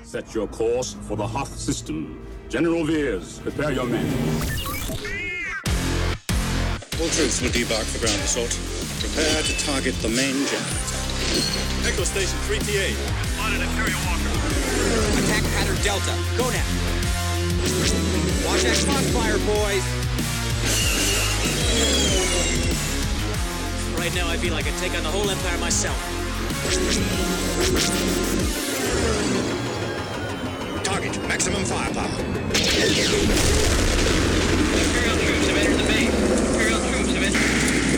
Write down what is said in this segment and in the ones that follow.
Set your course for the Hoth system. General Veers, prepare your men. All troops will debark for ground assault. Prepare to target the main generator. Echo Station 3TA. Spotted Imperial Walker. Attack pattern Delta. Go now. Watch that crossfire, boys. Right now, I feel like I take on the whole Empire myself. Target maximum firepower. Imperial troops have entered the base. Imperial troops have entered.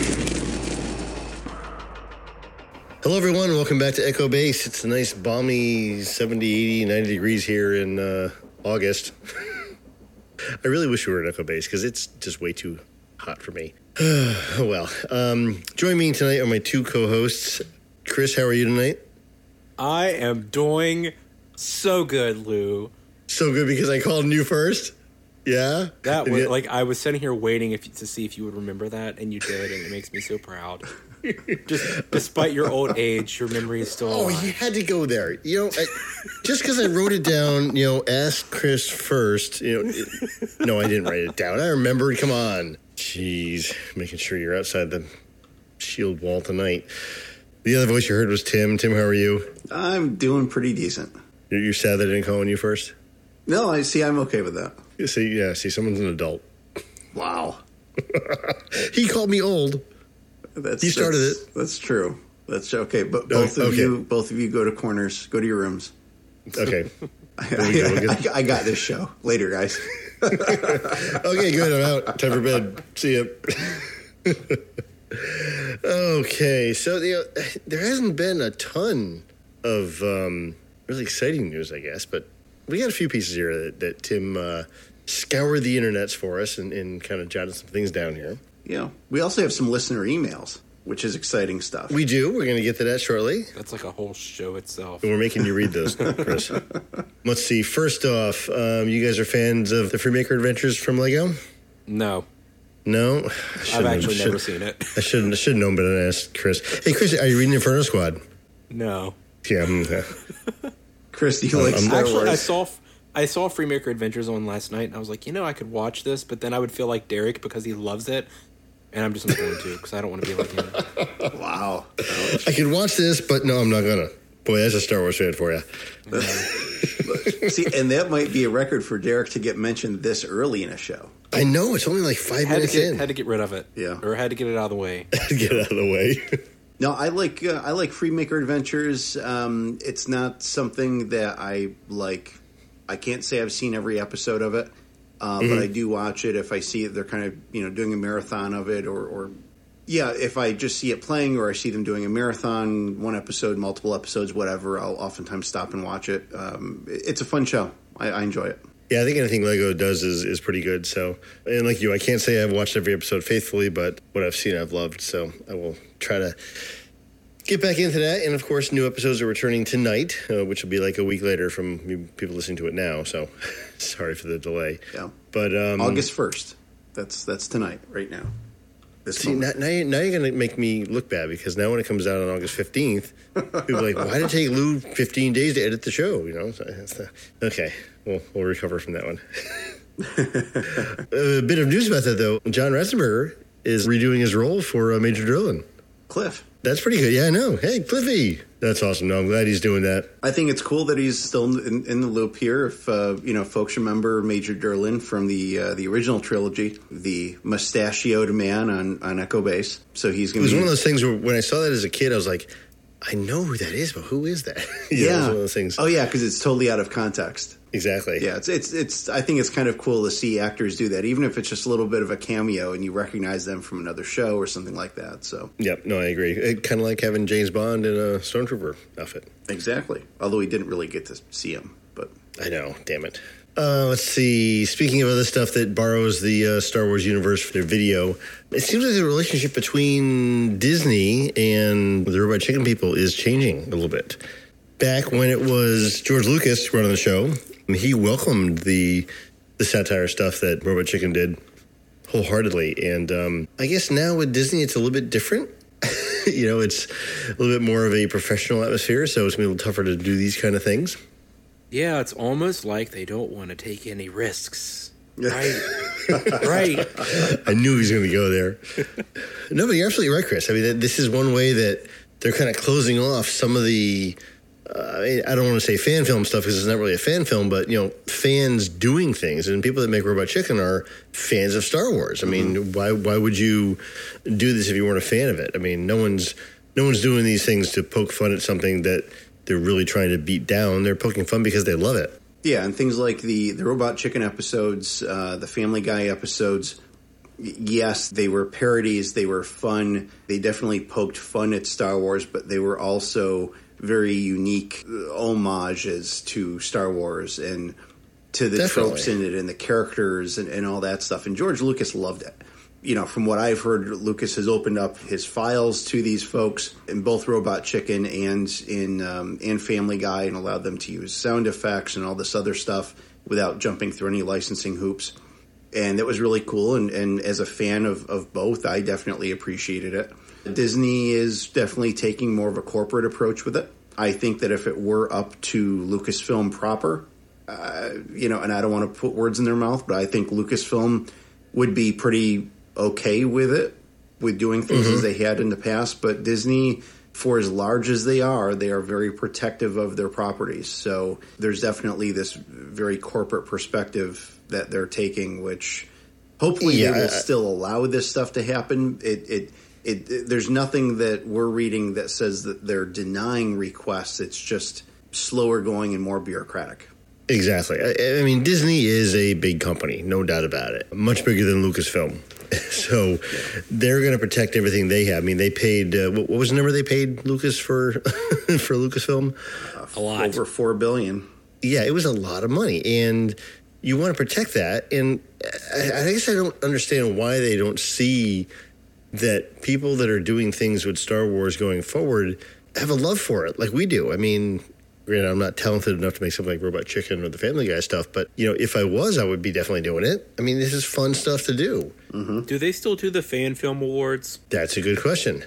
Hello, everyone. Welcome back to Echo Base. It's a nice balmy 70, 80, 90 degrees here in August. I really wish we were at Echo Base because it's just way too hot for me. Oh, well. Joining me tonight are my two co-hosts. Chris, how are you tonight? I am doing so good, Lou. So good because I called you first? Yeah? That was, like, I was sitting here waiting to see if you would remember that, and you did, and it makes me so proud. Just despite your old age, your memory is still alive. Oh, you had to go there. You know, just because I wrote it down, ask Chris first. No, I didn't write it down. I remembered. Come on. Jeez, making sure you're outside the shield wall tonight. The other voice you heard was Tim. Tim, how are you? I'm doing pretty decent. You're sad that I didn't call on you first? No, I'm okay with that. See, someone's an adult. Wow. He called me old. He started it. That's true. That's okay. But both of you go to corners. Go to your rooms. Okay. I got this show. Later, guys. Okay, good. I'm out. Time for bed. See ya. Okay, so there hasn't been a ton of really exciting news, I guess, but we got a few pieces here that Tim scoured the internets for us and kind of jotted some things down here. Yeah. We also have some listener emails, which is exciting stuff. We do. We're going to get to that shortly. That's like a whole show itself. And we're making you read those, Chris. Let's see. First off, you guys are fans of the Freemaker Adventures from Lego? No. No? I've actually never seen it. I should have known better than ask Chris. Hey, Chris, are you reading Inferno Squad? No. Yeah. Chris, do you like Star Wars? Actually, I saw Freemaker Adventures on last night, and I was like, I could watch this, but then I would feel like Derek because he loves it, and I'm just not going to because I don't want to be like him. Wow. I can watch this, but no, I'm not going to. Boy, that's a Star Wars fan for you. See, and that might be a record for Derek to get mentioned this early in a show. I know. It's only like 5 minutes in. Had to get rid of it. Yeah. Or had to get it out of the way. Get it out of the way. No, I like Freemaker Adventures. It's not something that I like. I can't say I've seen every episode of it, but I do watch it if I see it. They're kind of doing a marathon of it, or if I just see it playing, or I see them doing a marathon, one episode, multiple episodes, whatever. I'll oftentimes stop and watch it. It's a fun show. I enjoy it. Yeah, I think anything Lego does is pretty good. So, and like you, I can't say I've watched every episode faithfully, but what I've seen, I've loved. So I will try to get back into that. And of course, new episodes are returning tonight, which will be like a week later from people listening to it now. So sorry for the delay. Yeah, but August 1st. That's tonight, right now. See, now you're going to make me look bad because now when it comes out on August 15th, people are like, why did it take Lou 15 days to edit the show? So okay, we'll recover from that one. A bit of news about that, though. John Ratzenberger is redoing his role for Major Drillin. Cliff. That's pretty good. Yeah, I know. Hey, Cliffy. That's awesome. No, I'm glad he's doing that. I think it's cool that he's still in the loop here. If folks remember Major Derlin from the original trilogy, the mustachioed man on Echo Base. So he's going to. It was one of those things where when I saw that as a kid, I was like, I know who that is, but who is that? Yeah, it was one of those things. Oh yeah, because it's totally out of context. Exactly. Yeah, it's. I think it's kind of cool to see actors do that, even if it's just a little bit of a cameo and you recognize them from another show or something like that. So. Yep. No, I agree. Kind of like having James Bond in a Stormtrooper outfit. Exactly. Although we didn't really get to see him, but. I know. Damn it. Let's see. Speaking of other stuff that borrows the Star Wars universe for their video, it seems like the relationship between Disney and the Robot Chicken people is changing a little bit. Back when it was George Lucas running the show, he welcomed the satire stuff that Robot Chicken did wholeheartedly. And I guess now with Disney, it's a little bit different. It's a little bit more of a professional atmosphere, so it's going to be a little tougher to do these kind of things. Yeah, it's almost like they don't want to take any risks. Right. Right. I knew he was going to go there. No, but you're absolutely right, Chris. I mean, this is one way that they're kind of closing off some of the, I don't want to say fan film stuff because it's not really a fan film, but, fans doing things. And people that make Robot Chicken are fans of Star Wars. I mean, why would you do this if you weren't a fan of it? I mean, no one's doing these things to poke fun at something that they're really trying to beat down. They're poking fun because they love it. Yeah, and things like the Robot Chicken episodes, the Family Guy episodes, yes, they were parodies, they were fun, they definitely poked fun at Star Wars, but they were also very unique homages to Star Wars and to the tropes in it and the characters and all that stuff. And George Lucas loved it. From what I've heard, Lucas has opened up his files to these folks in both Robot Chicken and in Family Guy and allowed them to use sound effects and all this other stuff without jumping through any licensing hoops. And that was really cool. And as a fan of both, I definitely appreciated it. Disney is definitely taking more of a corporate approach with it. I think that if it were up to Lucasfilm proper, and I don't want to put words in their mouth, but I think Lucasfilm would be pretty okay with it, with doing things as they had in the past. But Disney, for as large as they are very protective of their properties. So there's definitely this very corporate perspective that they're taking, which hopefully they will still allow this stuff to happen. There's nothing that we're reading that says that they're denying requests. It's just slower going and more bureaucratic. Exactly. I mean, Disney is a big company, no doubt about it. Much bigger than Lucasfilm. So they're going to protect everything they have. I mean, they paid, what was the number they paid Lucas for Lucasfilm? A lot. Over $4 billion. Yeah, it was a lot of money. And you want to protect that. And I guess I don't understand why they don't see that people that are doing things with Star Wars going forward have a love for it like we do. I mean, granted, I'm not talented enough to make something like Robot Chicken or the Family Guy stuff, but, if I was, I would be definitely doing it. I mean, this is fun stuff to do. Mm-hmm. Do they still do the Fan Film Awards? That's a good question.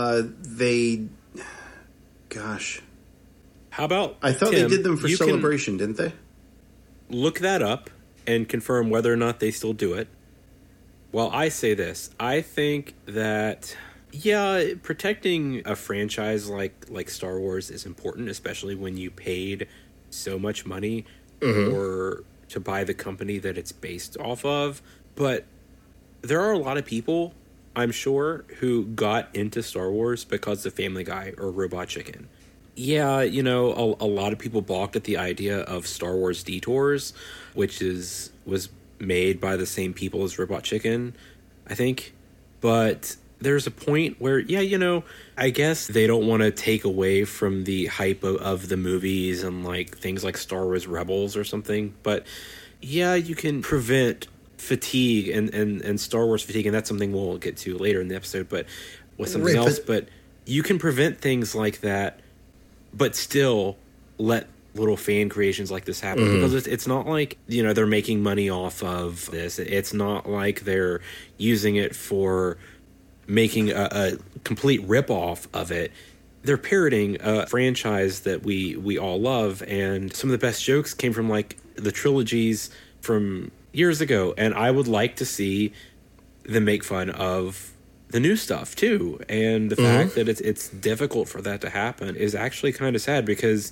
Gosh. How about, I thought Tim, they did them for Celebration, didn't they? Look that up and confirm whether or not they still do it. Well, I say this. I think that... Yeah, protecting a franchise like Star Wars is important, especially when you paid so much money to buy the company that it's based off of. But there are a lot of people, I'm sure, who got into Star Wars because of Family Guy or Robot Chicken. Yeah, a lot of people balked at the idea of Star Wars Detours, which was made by the same people as Robot Chicken, I think. But there's a point where, I guess they don't want to take away from the hype of the movies and things like Star Wars Rebels or something. But yeah, you can prevent fatigue and Star Wars fatigue, and that's something we'll get to later in the episode, but with something else. But you can prevent things like that, but still let little fan creations like this happen, because it's not like they're making money off of this. It's not like they're using it for making a complete ripoff of it. They're parroting a franchise that we all love, and some of the best jokes came from the trilogies from years ago, and I would like to see them make fun of the new stuff too. And the fact that it's difficult for that to happen is actually kind of sad, because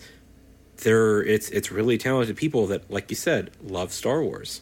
it's really talented people that, like you said, love Star Wars.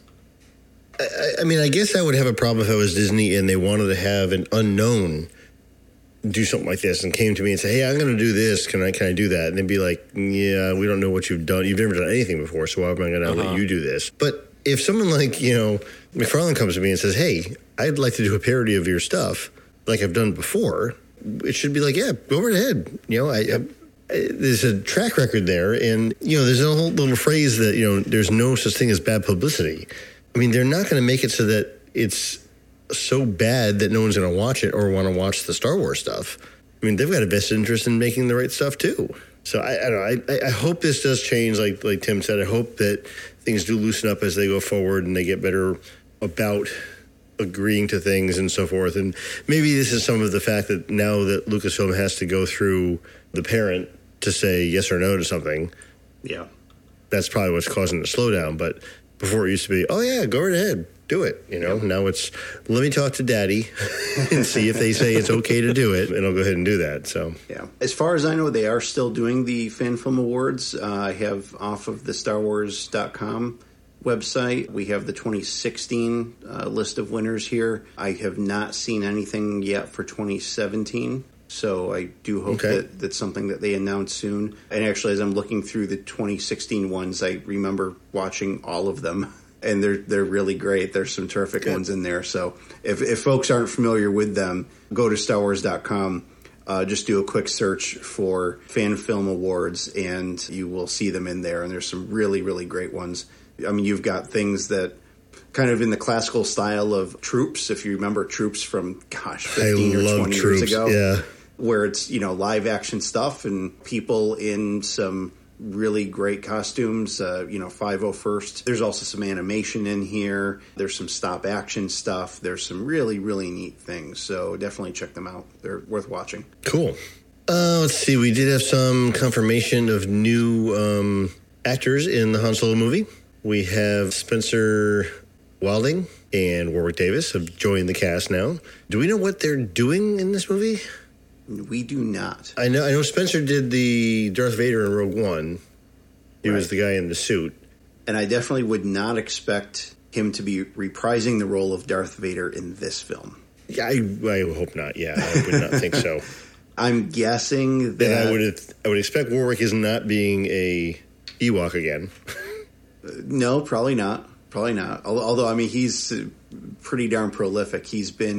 I mean, I guess I would have a problem if I was Disney and they wanted to have an unknown do something like this and came to me and say, "Hey, I'm going to do this. Can I do that?" And they'd be like, "Yeah, we don't know what you've done. You've never done anything before, so why am I going to let you do this?" But if someone like McFarlane comes to me and says, "Hey, I'd like to do a parody of your stuff like I've done before," it should be like, "Yeah, go right ahead." There's a track record there, and there's a whole little phrase that there's no such thing as bad publicity. I mean, they're not going to make it so that it's so bad that no one's going to watch it or want to watch the Star Wars stuff. I mean, they've got a vested interest in making the right stuff too. So I don't know. I hope this does change, like Tim said. I hope that things do loosen up as they go forward and they get better about agreeing to things and so forth. And maybe this is some of the fact that now that Lucasfilm has to go through the parent to say yes or no to something. Yeah. that's probably what's causing the slowdown. But before it used to be, oh yeah, go right ahead, do it. Now it's let me talk to Daddy and see if they say it's okay to do it, and I'll go ahead and do that. So yeah, as far as I know, they are still doing the Fan Film Awards. I have off of the StarWars.com website. We have the 2016 list of winners here. I have not seen anything yet for 2017. So I do hope that that's something that they announce soon. And actually, as I'm looking through the 2016 ones, I remember watching all of them, and they're really great. There's some terrific ones in there. So if folks aren't familiar with them, go to StarWars.com. Just do a quick search for Fan Film Awards, and you will see them in there. And there's some really, really great ones. I mean, you've got things that kind of in the classical style of Troops, if you remember Troops from, 15 or 20 years ago. Yeah. Where it's, live action stuff and people in some really great costumes, 501st. There's also some animation in here. There's some stop action stuff. There's some really, really neat things. So definitely check them out. They're worth watching. Cool. Let's see. We did have some confirmation of new actors in the Han Solo movie. We have Spencer Wilding and Warwick Davis have joined the cast now. Do we know what they're doing in this movie? We do not. I know Spencer did the Darth Vader in Rogue One. He was the guy in the suit. And I definitely would not expect him to be reprising the role of Darth Vader in this film. Yeah, I hope not. Yeah, I would not think so. I'm guessing that... I would expect Warwick is not being a Ewok again. No, probably not. Probably not. Although, I mean, he's pretty darn prolific. He's been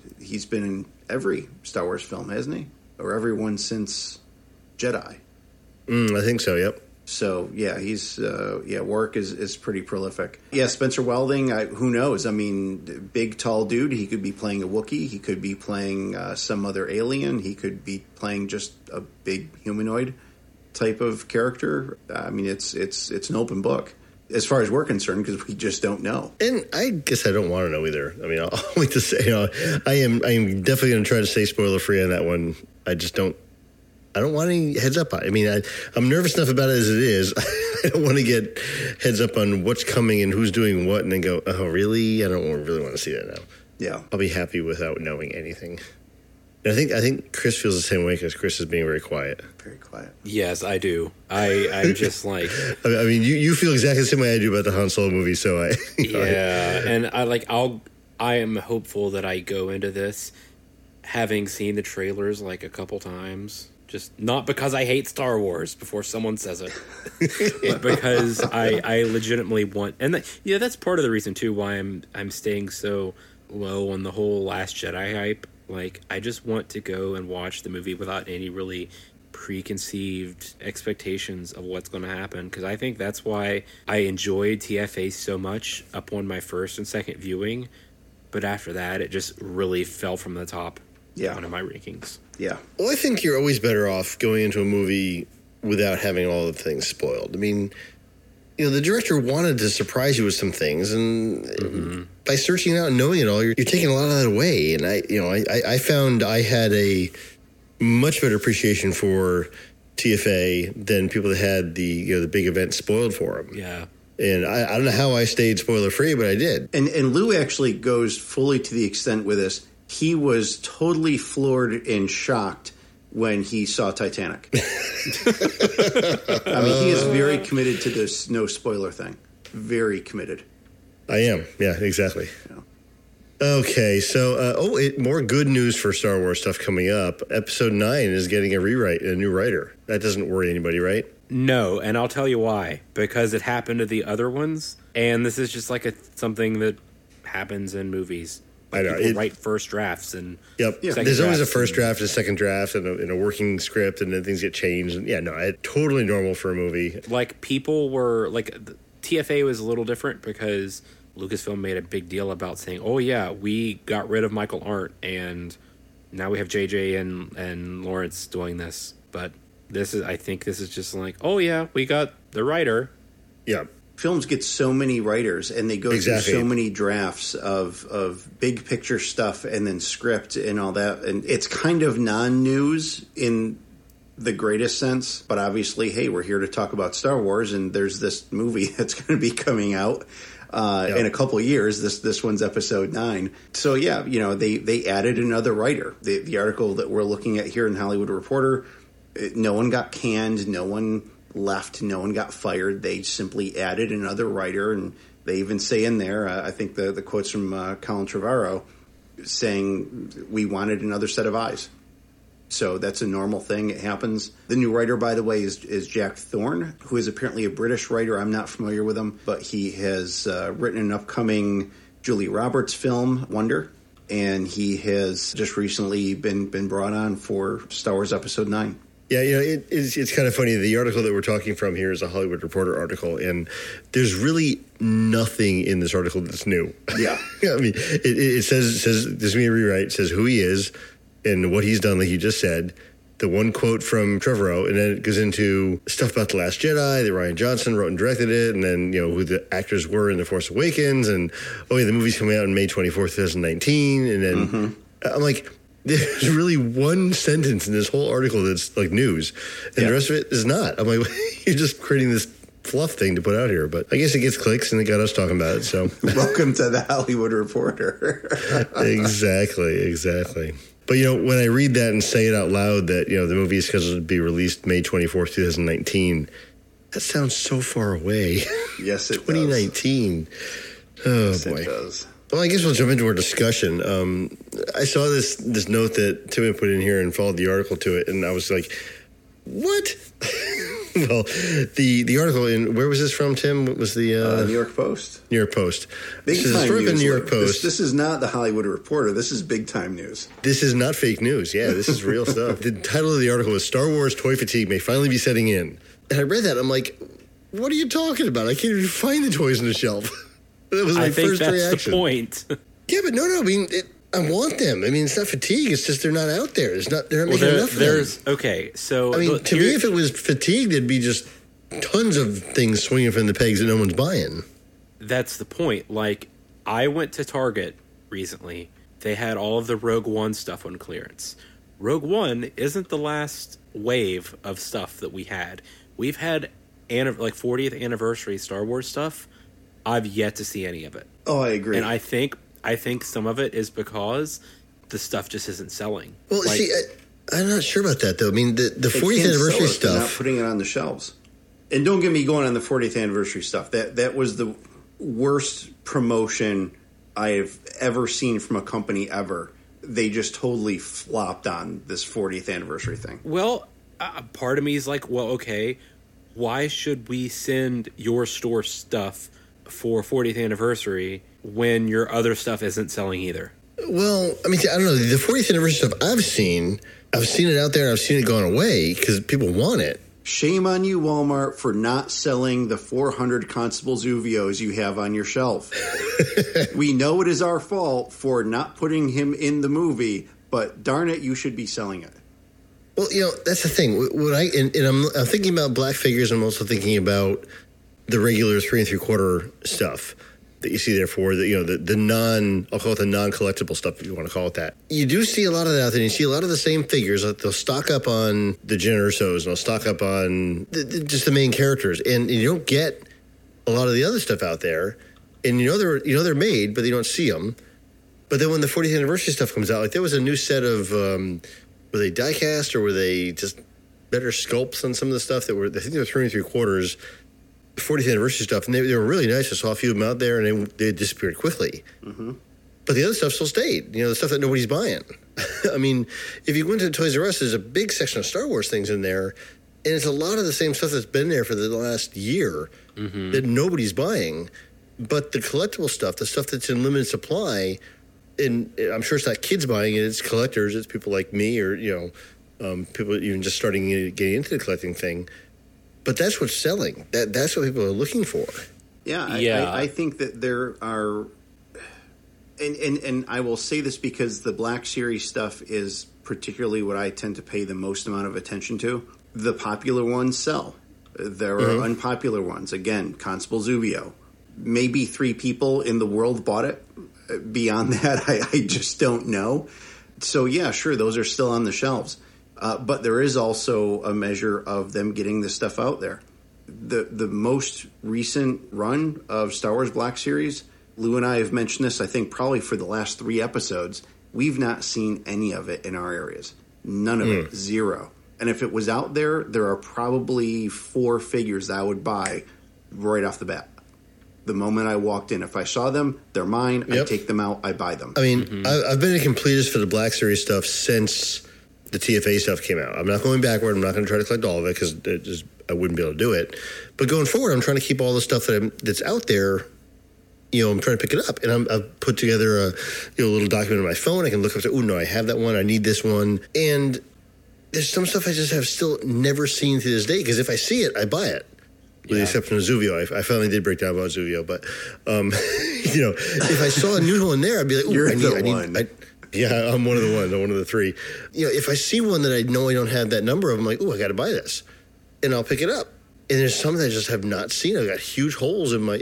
in every Star Wars film, hasn't he? Or every one since Jedi. I think so, yep. So, yeah, he's, Warwick is pretty prolific. Yeah, Spencer Welding, who knows? I mean, big, tall dude. He could be playing a Wookiee. He could be playing some other alien. He could be playing just a big humanoid type of character. I mean, it's an open book as far as we're concerned, because we just don't know. And I guess I don't want to know either. I mean, I'll wait to say, I am definitely going to try to stay spoiler free on that one. I don't want any heads up. I mean, I'm nervous enough about it as it is. I don't want to get heads up on what's coming and who's doing what and then go, oh, really? I don't really want to see that now. Yeah. I'll be happy without knowing anything. And I think Chris feels the same way because Chris is being very quiet. Very quiet. Yes, I do. I'm just like... I mean, you feel exactly the same way I do about the Han Solo movie, so I... and I am hopeful that I go into this having seen the trailers like a couple times. Just not because I hate Star Wars before someone says it, but because I legitimately want... And that's part of the reason, too, why I'm staying so low on the whole Last Jedi hype. Like, I just want to go and watch the movie without any really preconceived expectations of what's going to happen, because I think that's why I enjoyed TFA so much upon my first and second viewing, but after that, it just really fell from the top down in my rankings. Yeah. Well, I think you're always better off going into a movie without having all the things spoiled. I mean, the director wanted to surprise you with some things, and by searching it out and knowing it all, you're taking a lot of that away. And I found I had a much better appreciation for TFA than people that had the big event spoiled for them. Yeah. And I don't know how I stayed spoiler free, but I did. And Lou actually goes fully to the extent with this. He was totally floored and shocked when he saw Titanic. I mean, he is very committed to this no spoiler thing. Very committed. I am. Yeah, exactly. Yeah. Okay, so more good news for Star Wars stuff coming up. Episode 9 is getting a new writer. That doesn't worry anybody, right? No, and I'll tell you why. Because it happened to the other ones, and this is just like something that happens in movies. I know. People write first drafts and There's always a first draft, a second draft, and a working script, and then things get changed. And totally normal for a movie. Like, people were like, TFA was a little different because Lucasfilm made a big deal about saying, "Oh yeah, we got rid of Michael Arndt, and now we have JJ and Lawrence doing this." But I think this is just like, "Oh yeah, we got the writer." Yeah. Films get so many writers, and they go through so many drafts of big picture stuff and then script and all that. And it's kind of non-news in the greatest sense, but obviously, hey, we're here to talk about Star Wars, and there's this movie that's going to be coming out in a couple of years. This one's episode 9. So yeah, they added another writer. The article that we're looking at here in Hollywood Reporter, no one got canned, no one left, no one got fired. They simply added another writer, and they even say in there, I think the quotes from Colin Trevorrow saying, we wanted another set of eyes. So that's a normal thing. It happens. The new writer, by the way, is Jack Thorne, who is apparently a British writer. I'm not familiar with him, but he has written an upcoming Julia Roberts film, Wonder, and he has just recently been brought on for Star Wars Episode 9. Yeah, it's kind of funny. The article that we're talking from here is a Hollywood Reporter article, and there's really nothing in this article that's new. Yeah. I mean, it says there's me a rewrite. It says who he is and what he's done, like you just said. The one quote from Trevorrow, and then it goes into stuff about The Last Jedi, that Rian Johnson wrote and directed it, and then, who the actors were in The Force Awakens, and, the movie's coming out on May 24th, 2019, and then I'm like, there's really one sentence in this whole article that's like news, and the rest of it is not. I'm like, you're just creating this fluff thing to put out here, but I guess it gets clicks, and it got us talking about it, so. Welcome to the Hollywood Reporter. Exactly. But, when I read that and say it out loud that, the movie is scheduled to be released May 24th, 2019, that sounds so far away. Yes, it 2019. does. Oh, yes, boy. It does. Well, I guess we'll jump into our discussion. I saw this note that Tim had put in here and followed the article to it, and I was like, what? Well, the article, where was this from, Tim? What was the... New York Post. New York Post. Big time news. New York Post. This is not the Hollywood Reporter. This is big time news. This is not fake news. Yeah, this is real stuff. The title of the article is Star Wars Toy Fatigue May Finally Be Setting In. And I read that. I'm like, what are you talking about? I can't even find the toys on the shelf. That was my first reaction. I think that's the point. Yeah, but no. I mean, I want them. I mean, it's not fatigue. It's just they're not out there. They're not making enough of them. Okay, so... I mean, to me, if it was fatigue, it'd be just tons of things swinging from the pegs that no one's buying. That's the point. Like, I went to Target recently. They had all of the Rogue One stuff on clearance. Rogue One isn't the last wave of stuff that we had. We've had 40th anniversary Star Wars stuff. I've yet to see any of it. Oh, I agree. And I think some of it is because the stuff just isn't selling. Well, see, I'm not sure about that, though. I mean, the 40th anniversary stuff... They're not putting it on the shelves. And don't get me going on the 40th anniversary stuff. That was the worst promotion I've ever seen from a company ever. They just totally flopped on this 40th anniversary thing. Well, part of me is like, well, okay, why should we send your store stuff for 40th anniversary when your other stuff isn't selling either? Well, I mean, I don't know. The 40th anniversary stuff I've seen it out there, and I've seen it going away because people want it. Shame on you, Walmart, for not selling the 400 Constable Zuvios you have on your shelf. We know it is our fault for not putting him in the movie, but darn it, you should be selling it. Well, that's the thing. When I'm thinking about black figures, I'm also thinking about the regular 3 3/4 stuff that you see there for the non, I'll call it the non-collectible stuff if you want to call it that. You do see a lot of that out there. You see a lot of the same figures. They'll stock up on the Jyn Ersos, and they'll stock up on just the main characters, and you don't get a lot of the other stuff out there. And they're made, but you don't see them. But then when the 40th anniversary stuff comes out, like there was a new set of were they die cast or were they just better sculpts on some of the stuff that were, I think they were 3 3/4 40th anniversary stuff, and they were really nice. I saw a few of them out there, and they disappeared quickly. Mm-hmm. But the other stuff still stayed. The stuff that nobody's buying. I mean, if you go into Toys R Us, there's a big section of Star Wars things in there, and it's a lot of the same stuff that's been there for the last year that nobody's buying. But the collectible stuff, the stuff that's in limited supply, and I'm sure it's not kids buying it, it's collectors, it's people like me or, people even just starting getting into the collecting thing. But that's what's selling. That's what people are looking for. Yeah. I think that there are, and I will say this because the Black Series stuff is particularly what I tend to pay the most amount of attention to. The popular ones sell. There are unpopular ones. Again, Constable Zuvio. Maybe 3 people in the world bought it. Beyond that, I just don't know. So, yeah, sure, those are still on the shelves. But there is also a measure of them getting this stuff out there. The most recent run of Star Wars Black Series, Lou and I have mentioned this, I think, probably for the last 3 episodes. We've not seen any of it in our areas. None of it. Zero. And if it was out there, there are probably 4 figures that I would buy right off the bat. The moment I walked in, if I saw them, they're mine. Yep. I take them out. I buy them. I mean, I've been a completist for the Black Series stuff since the TFA stuff came out. I'm not going backward. I'm not going to try to collect all of it because I wouldn't be able to do it. But going forward, I'm trying to keep all the stuff that's out there. I'm trying to pick it up, and I've put together a little document on my phone. I can look up and say, "Oh no, I have that one. I need this one." And there's some stuff I just have still never seen to this day. Because if I see it, I buy it. With the exception of Zuvio, I finally did break down about Zuvio. But if I saw a new one there, I'd be like, "Ooh, I need." Yeah, I'm one of the ones. I'm one of the 3. If I see one that I know I don't have that number of, I'm like, "Ooh, I got to buy this," and I'll pick it up. And there's some that I just have not seen. I've got huge holes in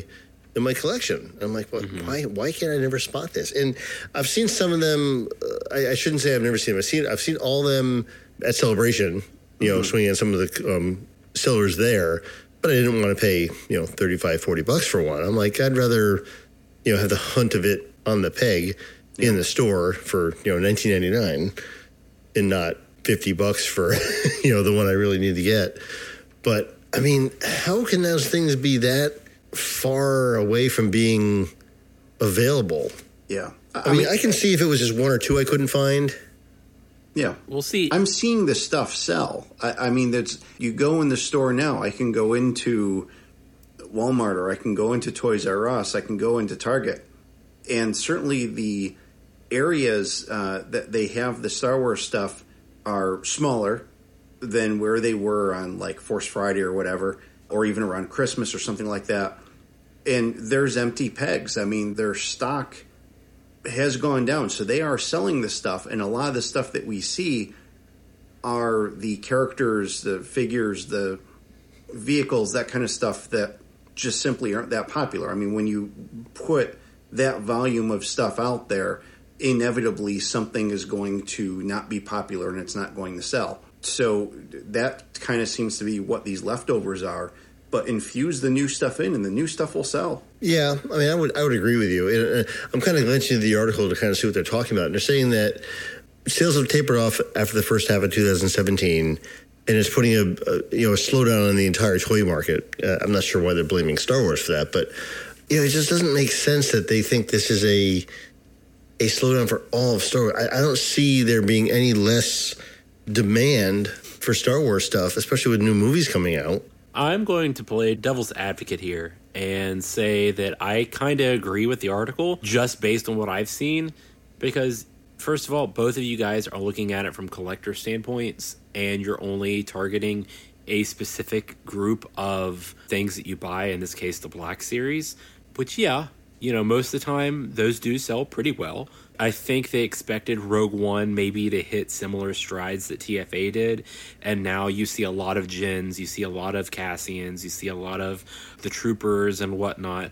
my collection. I'm like, well, why can't I never spot this? And I've seen some of them. I shouldn't say I've never seen them. I've seen all of them at Celebration. Swinging on some of the sellers there, but I didn't want to pay $35-$40 for one. I'm like, I'd rather have the hunt of it on the peg in the store for $19.99 and not $50 for the one I really need to get. But I mean, how can those things be that far away from being available? Yeah. I mean, I can see if it was just 1 or 2 I couldn't find. Yeah. We'll see. I'm seeing this stuff sell. I mean, you go in the store now. I can go into Walmart, or I can go into Toys R Us. I can go into Target. And certainly the areas that they have the Star Wars stuff are smaller than where they were on like Force Friday or whatever, or even around Christmas or something like that. And there's empty pegs. I mean, their stock has gone down. So they are selling this stuff, and a lot of the stuff that we see are the characters, the figures, the vehicles, that kind of stuff that just simply aren't that popular. I mean, when you put that volume of stuff out there, inevitably something is going to not be popular and it's not going to sell. So that kind of seems to be what these leftovers are. But infuse the new stuff in, and the new stuff will sell. Yeah, I mean, I would agree with you. And I'm kind of glancing at the article to kind of see what they're talking about. And they're saying that sales have tapered off after the first half of 2017, and it's putting a slowdown on the entire toy market. I'm not sure why they're blaming Star Wars for that, but it just doesn't make sense that they think this is a slowdown for all of Star Wars. I don't see there being any less demand for Star Wars stuff, especially with new movies coming out. I'm going to play devil's advocate here and say that I kind of agree with the article just based on what I've seen, because first of all, both of you guys are looking at it from collector standpoints, and you're only targeting a specific group of things that you buy, in this case the Black Series, which most of the time those do sell pretty well. I think they expected Rogue One maybe to hit similar strides that TFA did, and now you see a lot of Jins, you see a lot of Cassians, you see a lot of the Troopers and whatnot,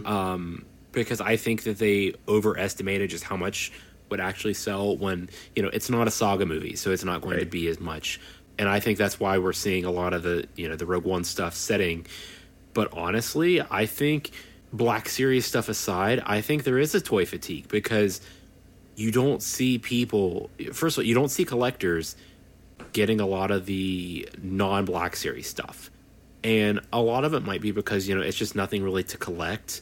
because I think that they overestimated just how much would actually sell when, it's not a saga movie, so it's not going to be as much. And I think that's why we're seeing a lot of the, the Rogue One stuff setting. But honestly, I think Black Series stuff aside, I think there is a toy fatigue, because you don't see people, first of all, you don't see collectors getting a lot of the non-Black Series stuff. And a lot of it might be because, it's just nothing really to collect.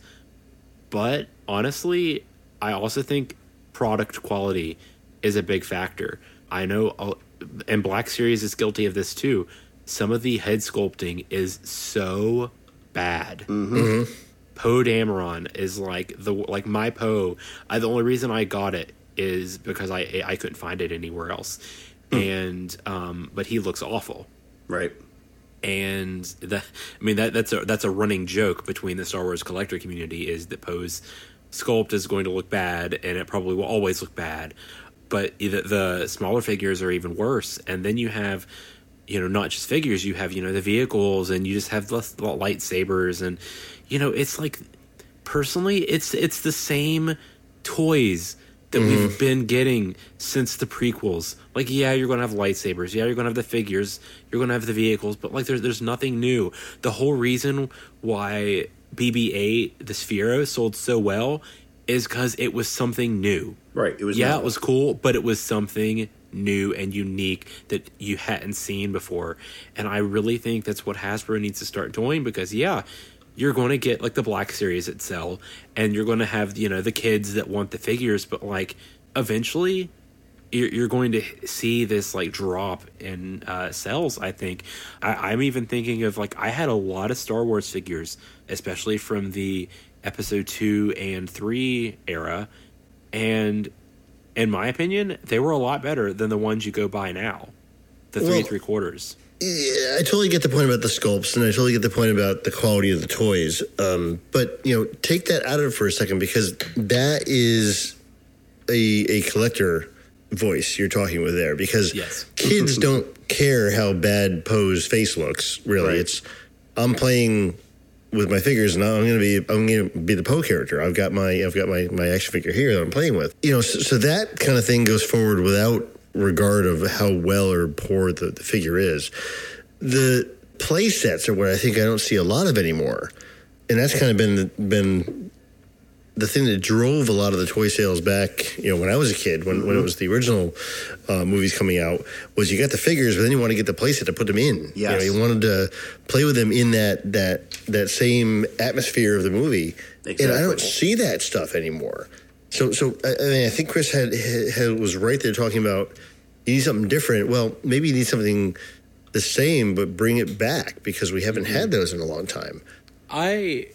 But honestly, I also think product quality is a big factor. I know, and Black Series is guilty of this too, some of the head sculpting is so bad. Poe Dameron is like my Poe. The only reason I got it is because I couldn't find it anywhere else, and but he looks awful, right? And that's a running joke between the Star Wars collector community, is that Poe's sculpt is going to look bad, and it probably will always look bad. But the smaller figures are even worse, and then you have, not just figures, you have the vehicles, and you just have the lightsabers, and it's like, personally, it's the same toys that we've been getting since the prequels. Like, yeah, you're going to have lightsabers. Yeah, you're going to have the figures. You're going to have the vehicles. But, like, there's nothing new. The whole reason why BB-8, the Sphero, sold so well is because it was something new. Right. It was it was cool, but it was something new and unique that you hadn't seen before. And I really think that's what Hasbro needs to start doing, because, yeah, you're going to get, like, the Black Series that sell, and you're going to have, you know, the kids that want the figures, but, like, eventually you're going to see this, like, drop in sales, I think. I'm even thinking of, like, I had a lot of Star Wars figures, especially from the Episode 2 and 3 era, and in my opinion, they were a lot better than the ones you go buy now, the 3 3/4. Yeah, I totally get the point about the sculpts, and I totally get the point about the quality of the toys. But, you know, take that out of it for a second, because that is a collector voice you're talking with there. Because kids don't care how bad Poe's face looks, really. Right. It's, I'm playing with my figures, and I'm going to be the Poe character. I've got my action figure here that I'm playing with. You know, so that kind of thing goes forward without regard of how well or poor the figure is. The play sets are where I think I don't see a lot of anymore, and that's kind of been the thing that drove a lot of the toy sales back. You know, when I was a kid, when it was the original movies coming out, was you got the figures, but then you want to get the play set to put them in. Yes. You know, you wanted to play with them in that same atmosphere of the movie, Exactly. and I don't see that stuff anymore. So I mean, I think Chris was right there talking about you need something different. Well, maybe you need something the same, but bring it back, because we haven't had those in a long time. I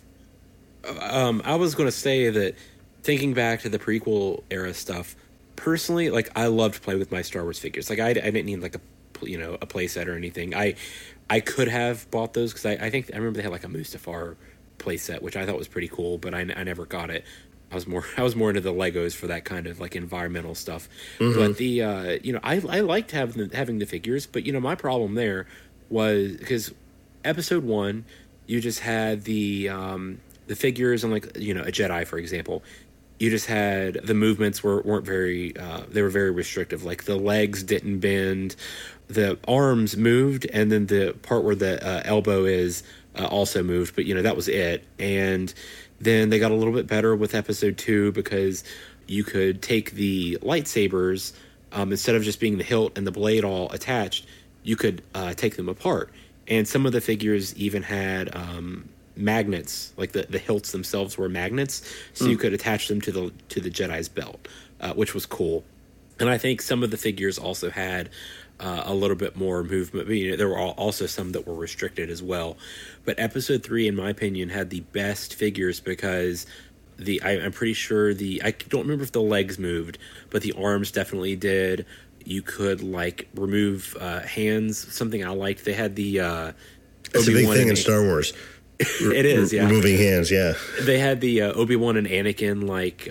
was going to say that, thinking back to the prequel era stuff, personally, like, I loved to play with my Star Wars figures. Like, I didn't need, like, a play set or anything. I could have bought those, because I remember they had, like, a Mustafar play set, which I thought was pretty cool, but I never got it. I was more into the Legos for that kind of, like, environmental stuff. But the you know, I liked having the figures, but, you know, my problem there was because Episode 1, you just had the figures, and, like, you know, a Jedi, for example, you just had the movements weren't very they were very restrictive. Like, the legs didn't bend, the arms moved, and then the part where the elbow is also moved, but, you know, that was it. And then they got a little bit better with Episode 2, because you could take the lightsabers, instead of just being the hilt and the blade all attached, you could take them apart. And some of the figures even had magnets, like the hilts themselves were magnets, so you could attach them to the Jedi's belt, which was cool. And I think some of the figures also had a little bit more movement. But, you know, there were also some that were restricted as well. But Episode 3, in my opinion, had the best figures, because I'm pretty sure I don't remember if the legs moved, but the arms definitely did. You could, like, remove hands. Something I liked. They had the It's a big thing in Star Wars. It is, yeah. Removing hands, yeah. They had the Obi-Wan and Anakin, like,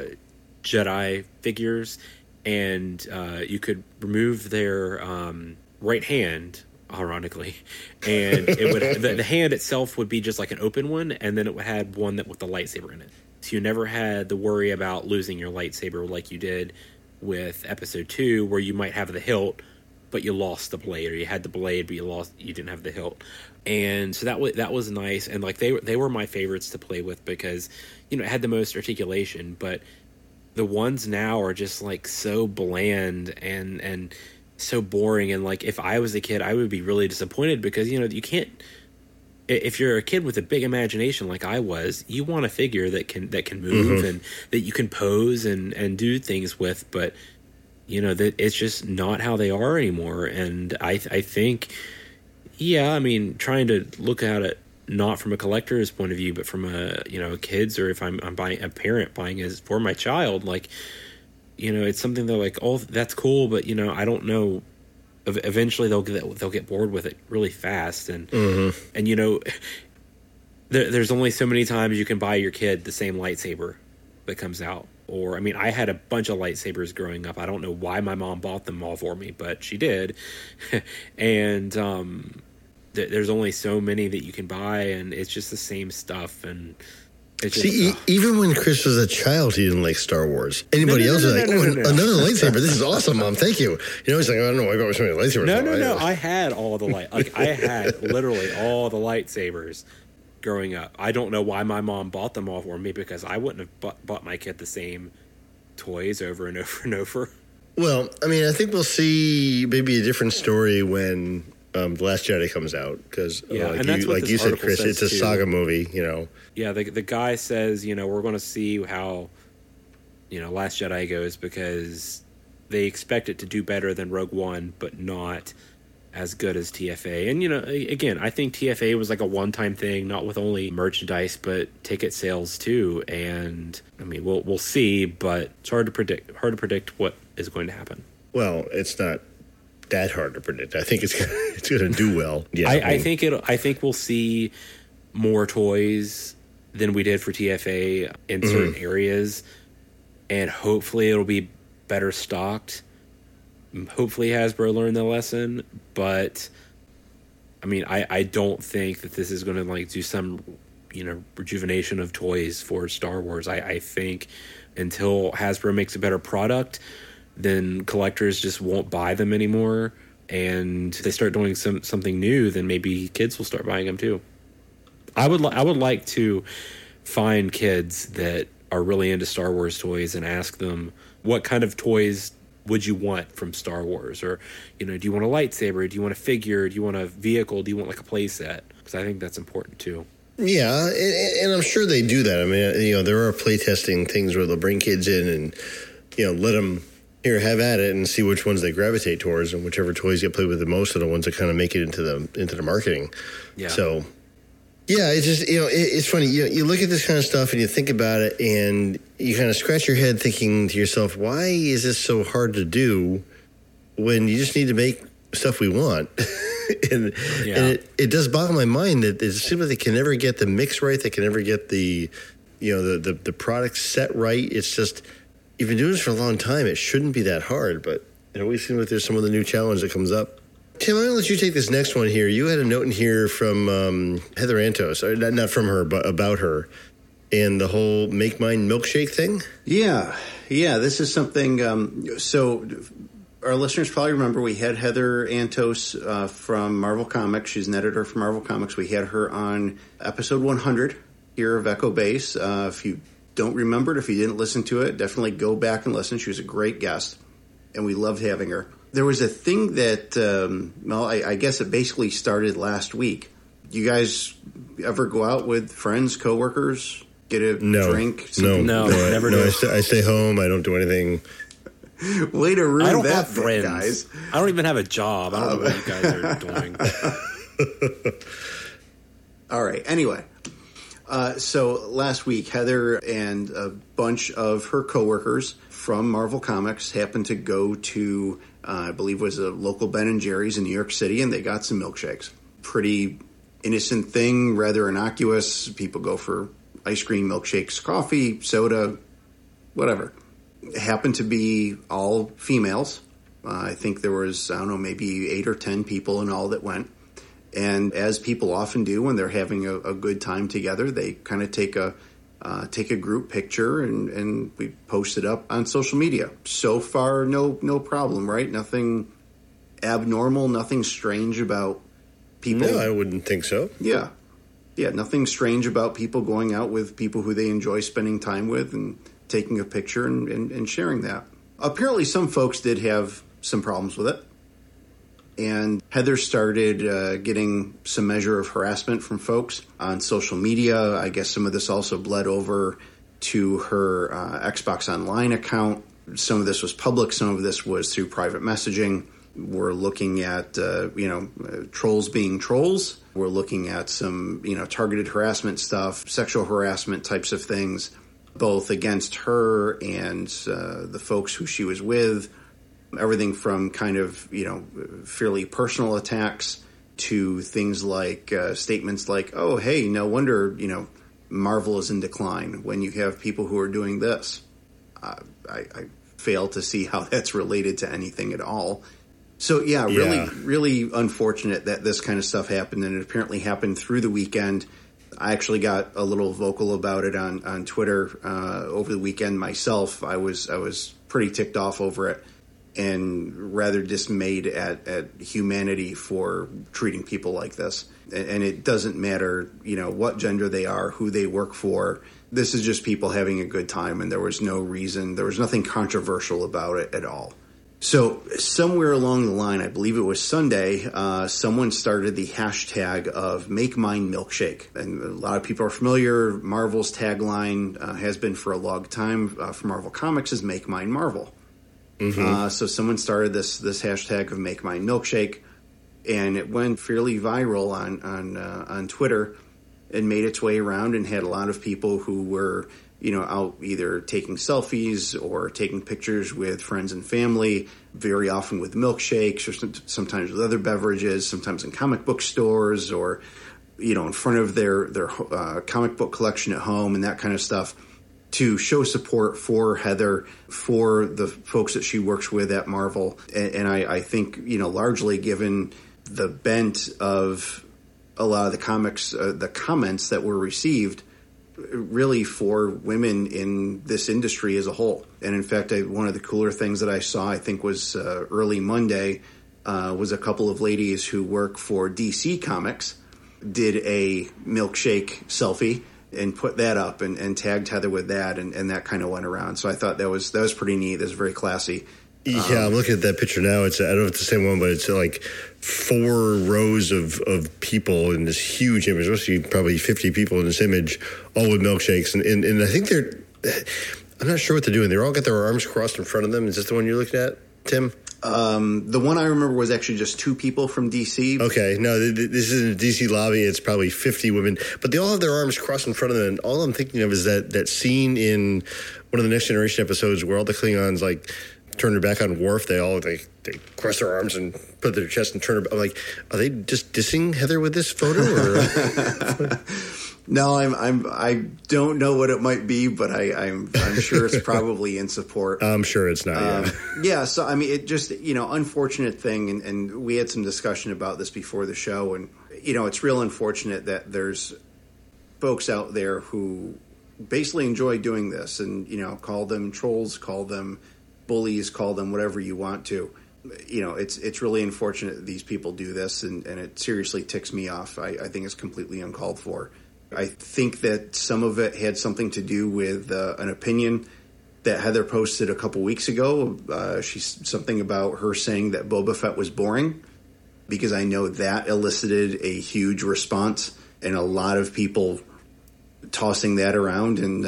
Jedi figures, and you could remove their right hand, ironically, and it would the hand itself would be just like an open one, and then it would have one with the lightsaber in it. So you never had the worry about losing your lightsaber like you did with Episode 2, where you might have the hilt, but you lost the blade, or you had the blade, but you didn't have the hilt. And so that was nice, and, like, they were my favorites to play with, because, you know, it had the most articulation. But the ones now are just, like, so bland and so boring. And, like, if I was a kid, I would be really disappointed, because, you know, you can't. If you're a kid with a big imagination like I was, you want a figure that can move and that you can pose and do things with. But, you know, that it's just not how they are anymore. And I think, yeah, I mean, trying to look at it not from a collector's point of view, but from a kid's, or if I'm buying, a parent buying it for my child, like, you know, it's something that, like, oh, that's cool, but, you know, I don't know. Eventually they'll get bored with it really fast, and you know, there's only so many times you can buy your kid the same lightsaber that comes out. Or, I mean, I had a bunch of lightsabers growing up. I don't know why my mom bought them all for me, but she did. And there's only so many that you can buy, and it's just the same stuff. And It's See, just, even when Chris was a child, he didn't like Star Wars. Anybody else is like, another lightsaber. This is awesome, Mom. Thank you. He's like, I don't know why I got so many lightsabers. No. I had all the I had literally all the lightsabers growing up. I don't know why my mom bought them all for me, because I wouldn't have bought my kid the same toys over and over and over. Well, I mean, I think we'll see maybe a different story when The Last Jedi comes out, because like you said, Chris, it's a saga movie, Yeah, the guy says, we're going to see how, Last Jedi goes, because they expect it to do better than Rogue One, but not as good as TFA. And, again, I think TFA was like a one-time thing, not with only merchandise, but ticket sales too. And, I mean, we'll see, but it's hard to predict what is going to happen. Well, it's not that hard to predict. I think it's going to do well. Yeah, I think we'll see more toys than we did for TFA in certain areas, and hopefully it'll be better stocked. Hopefully Hasbro learned the lesson, but I mean, I don't think that this is going to do some rejuvenation of toys for Star Wars. I think until Hasbro makes a better product, then collectors just won't buy them anymore, and if they start doing something new, then maybe kids will start buying them too. I would like to find kids that are really into Star Wars toys and ask them, what kind of toys would you want from Star Wars? Or, do you want a lightsaber? Do you want a figure? Do you want a vehicle? Do you want like a play set? Because I think that's important too. Yeah, and I'm sure they do that. I mean, there are playtesting things where they'll bring kids in and, let them, here, have at it, and see which ones they gravitate towards, and whichever toys get played with the most are the ones that kind of make it into the marketing. Yeah. So, yeah, it's just, it's funny. You look at this kind of stuff and you think about it, and you kind of scratch your head thinking to yourself, why is this so hard to do when you just need to make stuff we want? and it does boggle my mind that it seems like they can never get the mix right. They can never get the product set right. It's just, you've been doing this for a long time. It shouldn't be that hard, but it always seems like there's some of the new challenge that comes up. Tim, I'm going to let you take this next one here. You had a note in here from Heather Antos, or not from her, but about her, and the whole Make Mine milkshake thing. Yeah. This is something. So our listeners probably remember we had Heather Antos from Marvel Comics. She's an editor for Marvel Comics. We had her on episode 100 here of Echo Base. If you don't remember it, if you didn't listen to it, definitely go back and listen. She was a great guest, and we loved having her. There was a thing that, I guess it basically started last week. You guys ever go out with friends, coworkers, get a drink? No, never do. I stay home. I don't do anything. Way to ruin I don't that have friends, guys. I don't even have a job. I don't know what you guys are doing. All right. Anyway, so last week, Heather and a bunch of her coworkers from Marvel Comics happened to go to, I believe it was a local Ben & Jerry's in New York City, and they got some milkshakes. Pretty innocent thing, rather innocuous. People go for ice cream, milkshakes, coffee, soda, whatever. It happened to be all females. I think there was, maybe 8 or 10 people in all that went. And as people often do when they're having a good time together, they kind of take a group picture and we post it up on social media. So far, no problem, right? Nothing abnormal, nothing strange about people. No, I wouldn't think so. Yeah, nothing strange about people going out with people who they enjoy spending time with and taking a picture and sharing that. Apparently, some folks did have some problems with it. And Heather started getting some measure of harassment from folks on social media. I guess some of this also bled over to her Xbox Online account. Some of this was public. Some of this was through private messaging. We're looking at, trolls being trolls. We're looking at some, targeted harassment stuff, sexual harassment types of things, both against her and the folks who she was with. Everything from kind of, fairly personal attacks to things like statements like, oh, hey, no wonder, Marvel is in decline when you have people who are doing this. I fail to see how that's related to anything at all. So, really unfortunate that this kind of stuff happened, and it apparently happened through the weekend. I actually got a little vocal about it on Twitter over the weekend myself. I was pretty ticked off over it and rather dismayed at humanity for treating people like this. And it doesn't matter, what gender they are, who they work for. This is just people having a good time, and there was nothing controversial about it at all. So somewhere along the line, I believe it was Sunday, someone started the hashtag of Make Mine Milkshake. And a lot of people are familiar. Marvel's tagline has been for a long time for Marvel Comics is Make Mine Marvel. Mm-hmm. So someone started this hashtag of Make Mine Milkshake, and it went fairly viral on Twitter and made its way around and had a lot of people who were out either taking selfies or taking pictures with friends and family, very often with milkshakes or sometimes with other beverages, sometimes in comic book stores or, in front of their comic book collection at home and that kind of stuff, to show support for Heather, for the folks that she works with at Marvel. And I think, largely given the bent of a lot of the comics, the comments that were received, really for women in this industry as a whole. And in fact, one of the cooler things that I saw, I think was early Monday, was a couple of ladies who work for DC Comics did a milkshake selfie and put that up and tagged Heather with that, and that kind of went around. So I thought that was pretty neat. That was very classy. Yeah, I'm looking at that picture now. I don't know if it's the same one, but it's like 4 rows of people in this huge image. Must be probably 50 people in this image, all with milkshakes. And I think I'm not sure what they're doing. They're all got their arms crossed in front of them. Is this the one you're looking at, Tim? The one I remember was actually just 2 people from DC. Okay, no, this is in a DC lobby. It's probably 50 women, but they all have their arms crossed in front of them. And all I'm thinking of is that scene in one of the Next Generation episodes where all the Klingons turn their back on Worf. They cross their arms and put their chest and turn. I'm like, are they just dissing Heather with this photo? Or? No, I don't know what it might be, but I'm sure it's probably in support. I'm sure it's not. Yeah. So I mean, it just unfortunate thing, and we had some discussion about this before the show, and it's real unfortunate that there's folks out there who basically enjoy doing this, and call them trolls, call them bullies, call them whatever you want to. It's really unfortunate that these people do this, and it seriously ticks me off. I think it's completely uncalled for. I think that some of it had something to do with an opinion that Heather posted a couple weeks ago. She's something about her saying that Boba Fett was boring, because I know that elicited a huge response and a lot of people tossing that around. And,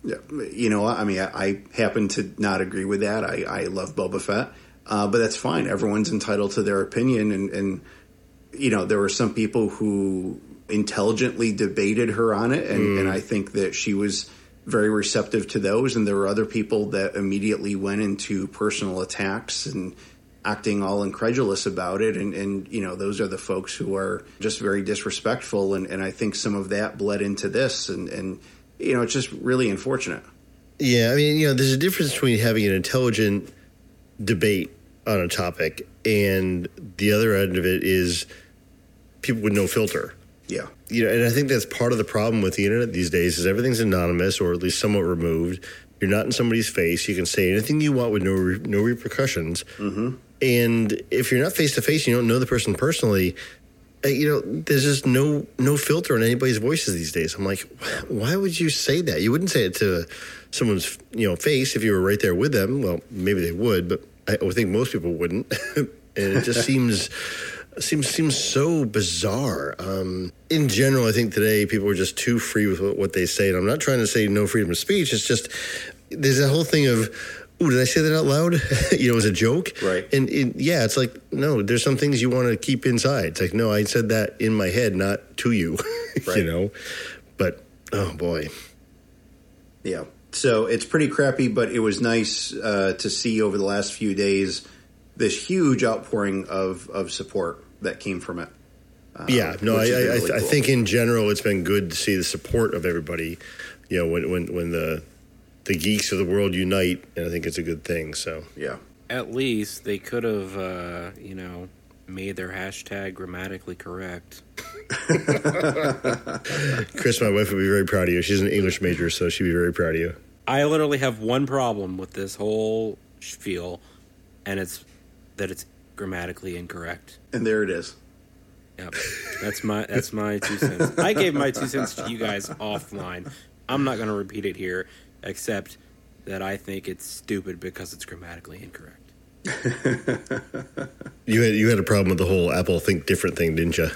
I happen to not agree with that. I love Boba Fett, but that's fine. Everyone's entitled to their opinion. And there were some people who intelligently debated her on it. And I think that she was very receptive to those. And there were other people that immediately went into personal attacks and acting all incredulous about it. And those are the folks who are just very disrespectful. And I think some of that bled into this. And it's just really unfortunate. Yeah. I mean, there's a difference between having an intelligent debate on a topic and the other end of it is people with no filter. Yeah. And I think that's part of the problem with the internet these days is everything's anonymous or at least somewhat removed. You're not in somebody's face. You can say anything you want with no repercussions. Mm-hmm. And if you're not face-to-face, you don't know the person personally, there's just no filter on anybody's voices these days. I'm like, why would you say that? You wouldn't say it to someone's, face if you were right there with them. Well, maybe they would, but I would think most people wouldn't. And it just seems so bizarre. In general, I think today people are just too free with what they say. And I'm not trying to say no freedom of speech. It's just there's that whole thing of, ooh, did I say that out loud? As a joke? Right. And it's like, no, there's some things you want to keep inside. It's like, no, I said that in my head, not to you, right. But, oh, boy. Yeah. So it's pretty crappy, but it was nice to see over the last few days this huge outpouring of support that came from it. I think in general it's been good to see the support of everybody. When the geeks of the world unite, and I think it's a good thing. So yeah, at least they could have, made their hashtag grammatically correct. Chris, my wife would be very proud of you. She's an English major, so she'd be very proud of you. I literally have one problem with this whole spiel, and it's that it's grammatically incorrect. And there it is. Yep. That's my 2 cents. I gave my 2 cents to you guys offline. I'm not going to repeat it here, except that I think it's stupid because it's grammatically incorrect. You had a problem with the whole Apple Think Different thing, didn't you?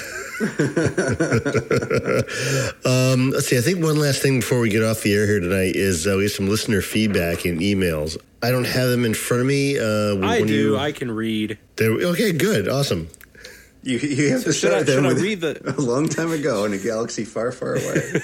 Let's see. I think one last thing before we get off the air here tonight is we have some listener feedback and emails. I don't have them in front of me. I do. I can read. Okay, good. Awesome. You have to start them with a long time ago in a galaxy far, far away.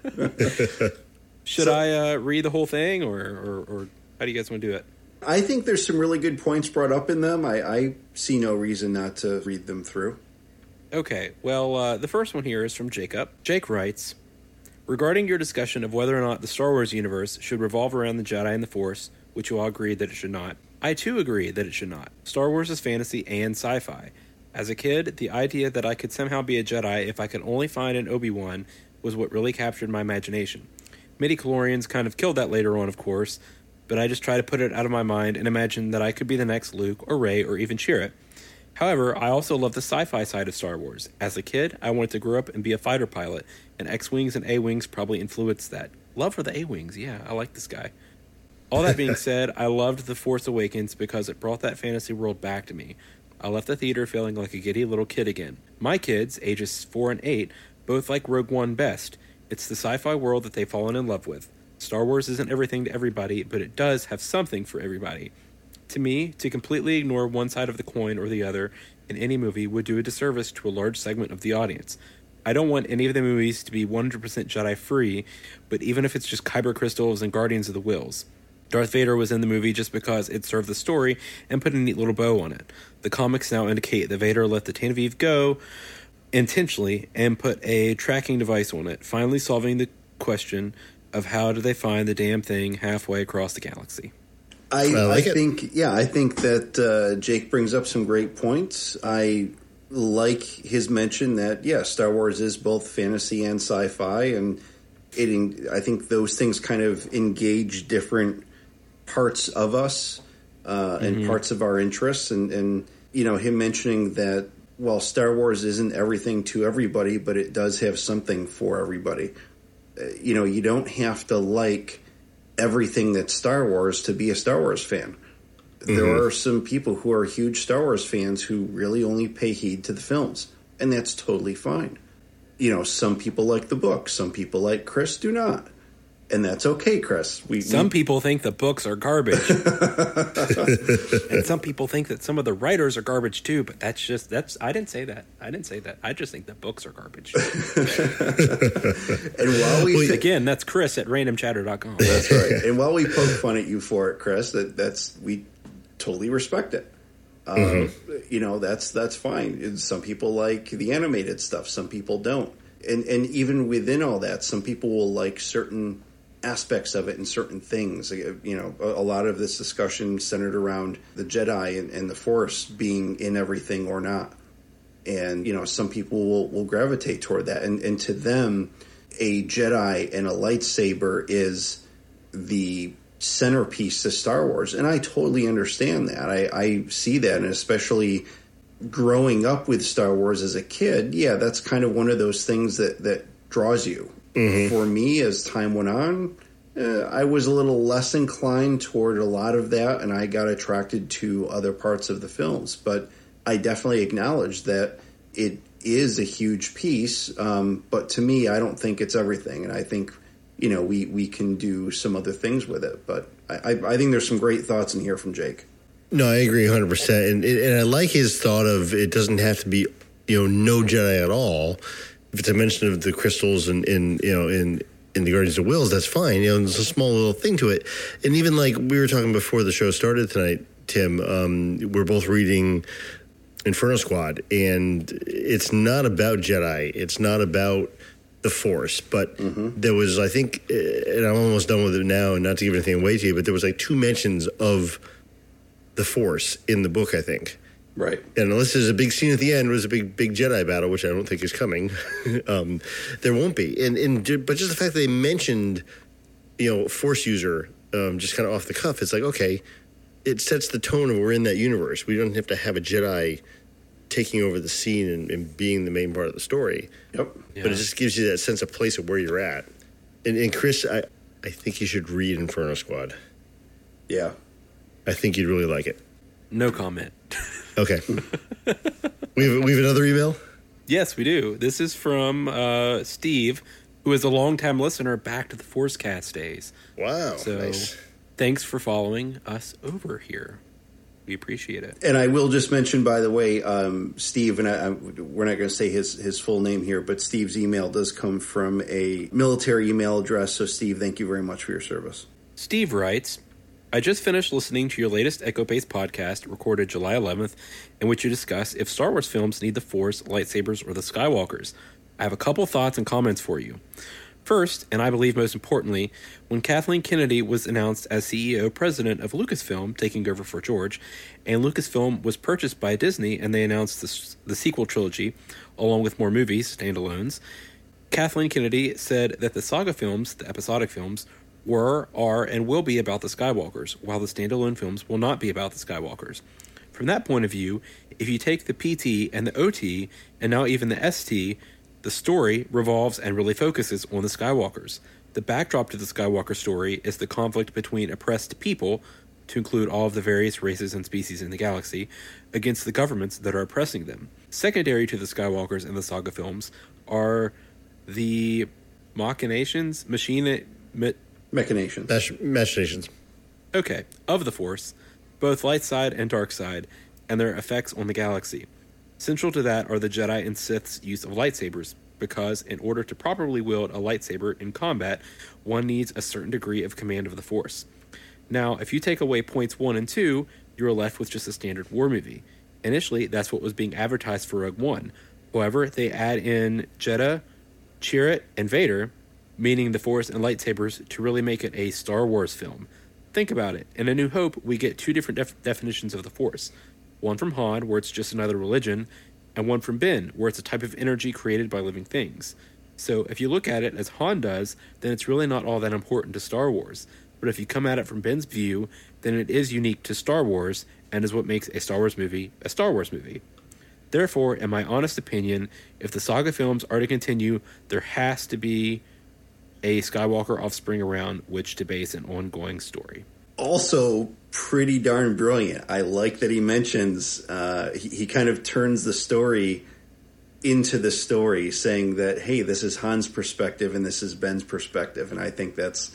Should I read the whole thing, or how do you guys want to do it? I think there's some really good points brought up in them. I see no reason not to read them through. Okay, well, the first one here is from Jacob. Jake writes, regarding your discussion of whether or not the Star Wars universe should revolve around the Jedi and the Force, which you all agreed that it should not, I too agree that it should not. Star Wars is fantasy and sci-fi. As a kid, the idea that I could somehow be a Jedi if I could only find an Obi-Wan was what really captured my imagination. Midi-chlorians kind of killed that later on, of course, but I just try to put it out of my mind and imagine that I could be the next Luke or Rey or even Chirrut. However, I also love the sci-fi side of Star Wars. As a kid, I wanted to grow up and be a fighter pilot, and X-Wings and A-Wings probably influenced that. Love for the A-Wings, yeah, I like this guy. All that being said, I loved The Force Awakens because it brought that fantasy world back to me. I left the theater feeling like a giddy little kid again. My kids, ages 4 and 8, both like Rogue One best. It's the sci-fi world that they've fallen in love with. Star Wars isn't everything to everybody, but it does have something for everybody. To me, to completely ignore one side of the coin or the other in any movie would do a disservice to a large segment of the audience. I don't want any of the movies to be 100% Jedi-free, but even if it's just Kyber crystals and Guardians of the Whills. Darth Vader was in the movie just because it served the story and put a neat little bow on it. The comics now indicate that Vader let the Tantive Eve go intentionally and put a tracking device on it, finally solving the question of how do they find the damn thing halfway across the galaxy. I think that Jake brings up some great points. I like his mention that, Star Wars is both fantasy and sci-fi, and I think those things kind of engage different parts of us and parts of our interests. And him mentioning that, while Star Wars isn't everything to everybody, but it does have something for everybody. You don't have to like everything that's Star Wars to be a Star Wars fan. There are some people who are huge Star Wars fans who really only pay heed to the films, and that's totally fine. Some people like the book, some people like Chris do not, and that's okay, Chris. Some people think the books are garbage, and some people think that some of the writers are garbage too. But that's I didn't say that. I just think the books are garbage. And while again, that's Chris at randomchatter.com. That's right. And while we poke fun at you for it, Chris, that's we totally respect it. That's fine. Some people like the animated stuff, some people don't. And even within all that, some people will like certain aspects of it and certain things. A lot of this discussion centered around the Jedi and the Force being in everything or not. And, some people will gravitate toward that. And to them, a Jedi and a lightsaber is the centerpiece to Star Wars. And I totally understand that. I see that, and especially growing up with Star Wars as a kid, that's kind of one of those things that draws you. For me, as time went on, I was a little less inclined toward a lot of that, and I got attracted to other parts of the films. But I definitely acknowledge that it is a huge piece, but to me, I don't think it's everything, and I think we can do some other things with it. But I think there's some great thoughts in here from Jake. No, I agree 100%, and I like his thought of it doesn't have to be no Jedi at all. If it's a mention of the crystals in the Guardians of the Whills, that's fine. There's a small little thing to it. And even like we were talking before the show started tonight, Tim, we're both reading Inferno Squad, and it's not about Jedi. It's not about the Force. But there was, I think, and I'm almost done with it now, and not to give anything away to you, but there was like 2 mentions of the Force in the book, I think. Right. And unless there's a big scene at the end, was a big Jedi battle, which I don't think is coming, there won't be. But just the fact that they mentioned, Force user, just kind of off the cuff, it's like, okay, it sets the tone of we're in that universe. We don't have to have a Jedi taking over the scene and being the main part of the story. Yep. Yeah. But it just gives you that sense of place of where you're at. And Chris, I think you should read Inferno Squad. Yeah. I think you'd really like it. No comment. Okay. we have another email? Yes, we do. This is from Steve, who is a longtime listener back to the Forcecast days. Wow. So nice. Thanks for following us over here. We appreciate it. And I will just mention, by the way, Steve, and we're not going to say his full name here, but Steve's email does come from a military email address. So, Steve, thank you very much for your service. Steve writes, I just finished listening to your latest Echo-based podcast, recorded July 11th, in which you discuss if Star Wars films need the Force, lightsabers, or the Skywalkers. I have a couple thoughts and comments for you. First, and I believe most importantly, when Kathleen Kennedy was announced as CEO-president of Lucasfilm, taking over for George, and Lucasfilm was purchased by Disney and they announced the sequel trilogy, along with more movies, standalones, Kathleen Kennedy said that the saga films, the episodic films, are, and will be about the Skywalkers, while the standalone films will not be about the Skywalkers. From that point of view, if you take the PT and the OT, and now even the ST, the story revolves and really focuses on the Skywalkers. The backdrop to the Skywalker story is the conflict between oppressed people, to include all of the various races and species in the galaxy, against the governments that are oppressing them. Secondary to the Skywalkers in the saga films are the machinations, Machinations. Okay, of the Force, both light side and dark side, and their effects on the galaxy. Central to that are the Jedi and Sith's use of lightsabers, because in order to properly wield a lightsaber in combat, one needs a certain degree of command of the Force. Now, if you take away points 1 and 2, you are left with just a standard war movie. Initially, that's what was being advertised for Rogue One. However, they add in Jedha, Chirrut, and Vader, meaning the Force and lightsabers, to really make it a Star Wars film. Think about it. In A New Hope, we get two different definitions of the Force. One from Han, where it's just another religion, and one from Ben, where it's a type of energy created by living things. So if you look at it as Han does, then it's really not all that important to Star Wars. But if you come at it from Ben's view, then it is unique to Star Wars, and is what makes a Star Wars movie a Star Wars movie. Therefore, in my honest opinion, if the saga films are to continue, there has to be a Skywalker offspring around which to base an ongoing story. Also, pretty darn brilliant. I like that he mentions, he kind of turns the story into the story, saying that, hey, this is Han's perspective and this is Ben's perspective. And I think that's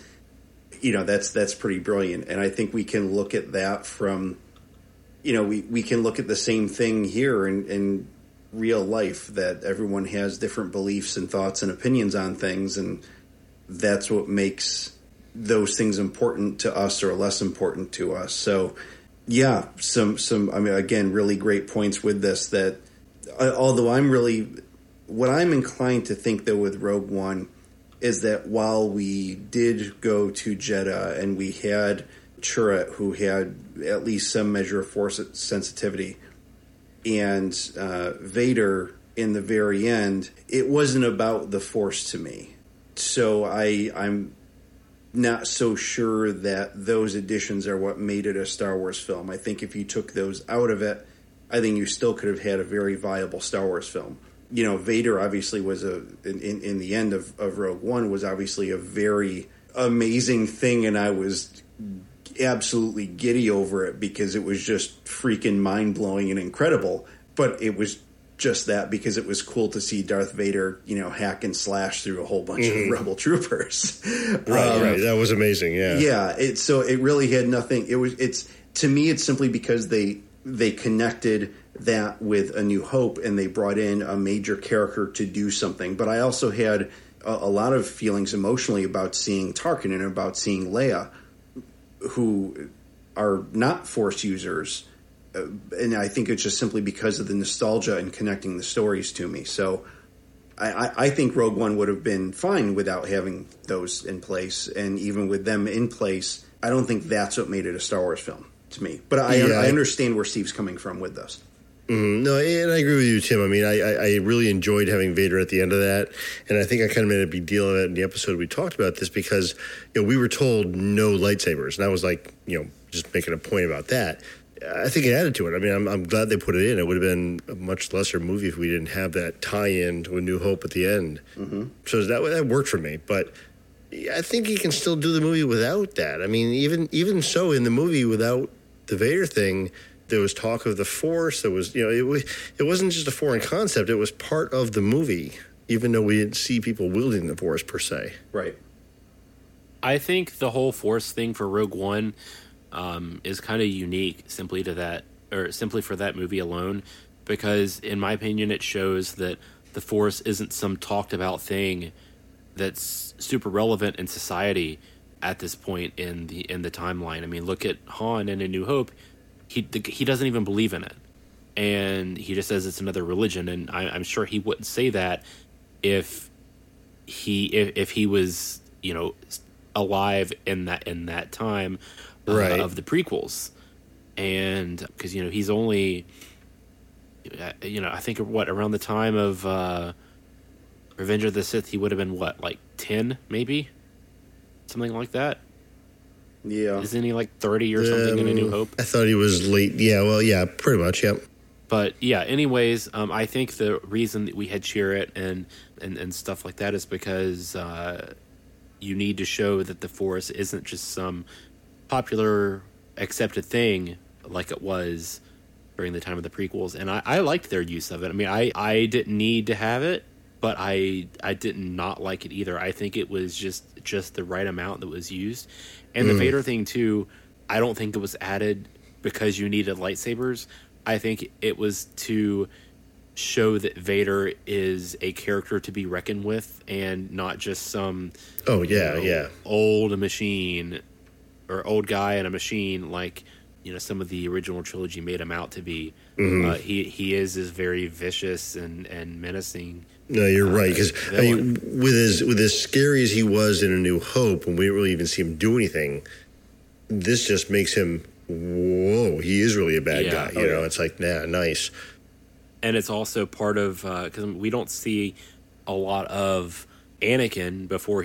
pretty brilliant. And I think we can look at that from, we can look at the same thing here in real life, that everyone has different beliefs and thoughts and opinions on things, and that's what makes those things important to us or less important to us. So, yeah, again, really great points with this. That although what I'm inclined to think though with Rogue One is that while we did go to Jedha and we had Chirrut, who had at least some measure of Force sensitivity, and Vader in the very end, it wasn't about the Force to me. So I'm not so sure that those additions are what made it a Star Wars film. I think if you took those out of it, I think you still could have had a very viable Star Wars film. Vader obviously was in the end of Rogue One was obviously a very amazing thing, and I was absolutely giddy over it because it was just freaking mind-blowing and incredible. But it was just that because it was cool to see Darth Vader, hack and slash through a whole bunch of rebel troopers. Right. That was amazing. Yeah. Yeah. So it really had nothing. To me, it's simply because they connected that with A New Hope and they brought in a major character to do something. But I also had a lot of feelings emotionally about seeing Tarkin and about seeing Leia, who are not Force users. And I think it's just simply because of the nostalgia and connecting the stories to me. So I think Rogue One would have been fine without having those in place. And even with them in place, I don't think that's what made it a Star Wars film to me. But I understand where Steve's coming from with this. No, and I agree with you, Tim. I mean, I really enjoyed having Vader at the end of that, and I think I kind of made a big deal of it in the episode we talked about this because we were told no lightsabers, and I was like, just making a point about that. I think it added to it. I mean, I'm glad they put it in. It would have been a much lesser movie if we didn't have that tie-in to A New Hope at the end. Mm-hmm. So that worked for me, but I think you can still do the movie without that. I mean, even so, in the movie without the Vader thing, there was talk of the Force. There was, it wasn't just a foreign concept. It was part of the movie, even though we didn't see people wielding the Force per se. Right. I think the whole Force thing for Rogue One is kind of unique simply for that movie alone, because in my opinion, it shows that the Force isn't some talked about thing that's super relevant in society at this point in the timeline. I mean, look at Han in A New Hope. He doesn't even believe in it, and he just says it's another religion. And I'm sure he wouldn't say that if he was alive in that time right. of the prequels, and because he's only I think around the time of Revenge of the Sith he would have been like 10 maybe, something like that. Yeah. Isn't he like 30 or something in A New Hope? I thought he was late. Yeah, well, yeah, pretty much, yep. But yeah, anyways, I think the reason that we had Chirrut and stuff like that is because you need to show that the Force isn't just some popular accepted thing like it was during the time of the prequels. And I liked their use of it. I mean, I didn't need to have it, but I did not like it either. I think it was just the right amount that was used. And the Vader thing, too, I don't think it was added because you needed lightsabers. I think it was to show that Vader is a character to be reckoned with and not just some old machine or old guy in a machine like some of the original trilogy made him out to be. Mm-hmm. He is very vicious and menacing. No, you're right, because with as scary as he was in A New Hope, when we didn't really even see him do anything, this just makes him, whoa, he is really a bad guy. It's like, nice. And it's also part of, because we don't see a lot of Anakin before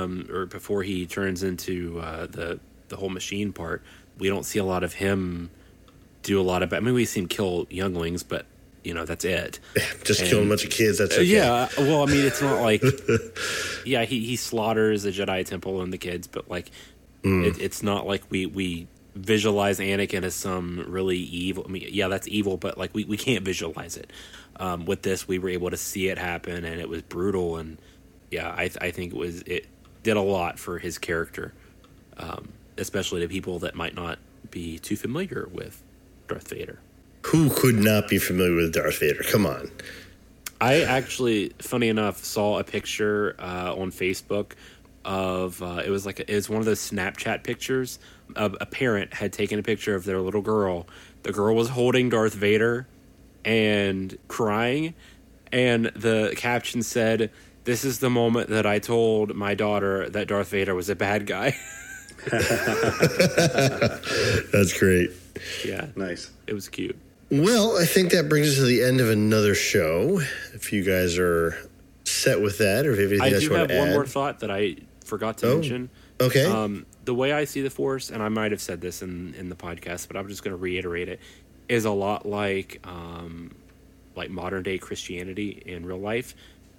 he turns into the whole machine part. We don't see a lot of him do a lot of, we see him kill younglings, but that's it. Just killing a bunch of kids, that's okay. Yeah, well, I mean, it's not like... yeah, he slaughters the Jedi Temple and the kids, but, it's not like we visualize Anakin as some really evil... I mean, yeah, that's evil, but, we can't visualize it. With this, we were able to see it happen, and it was brutal, and, yeah, I think it did a lot for his character, especially to people that might not be too familiar with Darth Vader. Who could not be familiar with Darth Vader? Come on. I actually, funny enough, saw a picture on Facebook of it was one of those Snapchat pictures. A parent had taken a picture of their little girl. The girl was holding Darth Vader and crying, and the caption said, "This is the moment that I told my daughter that Darth Vader was a bad guy." That's great. Yeah. Nice. It was cute. Well, I think that brings us to the end of another show. If you guys are set with that, or if you have anything else you want to add. I do have one more thought that I forgot to mention. Okay. The way I see the Force, and I might have said this in the podcast, but I'm just going to reiterate it, is a lot like modern day Christianity in real life.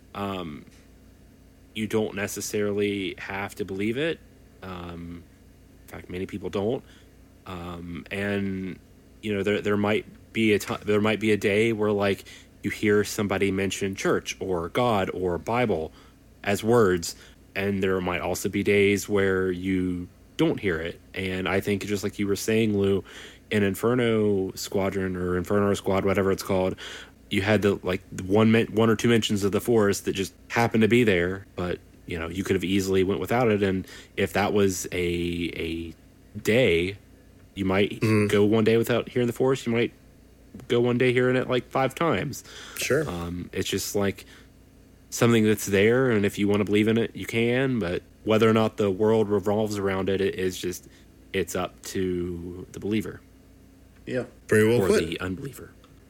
You don't necessarily have to believe it. In fact, many people don't. And there might be a day where you hear somebody mention church or God or Bible as words, and there might also be days where you don't hear it. And I think, just like you were saying, Lou, in Inferno Squadron or Inferno Squad, whatever it's called, you had the one or two mentions of the Force that just happened to be there, but you could have easily went without it. And if that was a day, you might go one day without hearing the Force. You might go one day hearing it 5 times. Sure. It's just something that's there, and if you want to believe in it, you can. But whether or not the world revolves around it, it's up to the believer. Yeah. Very well or put. the unbeliever.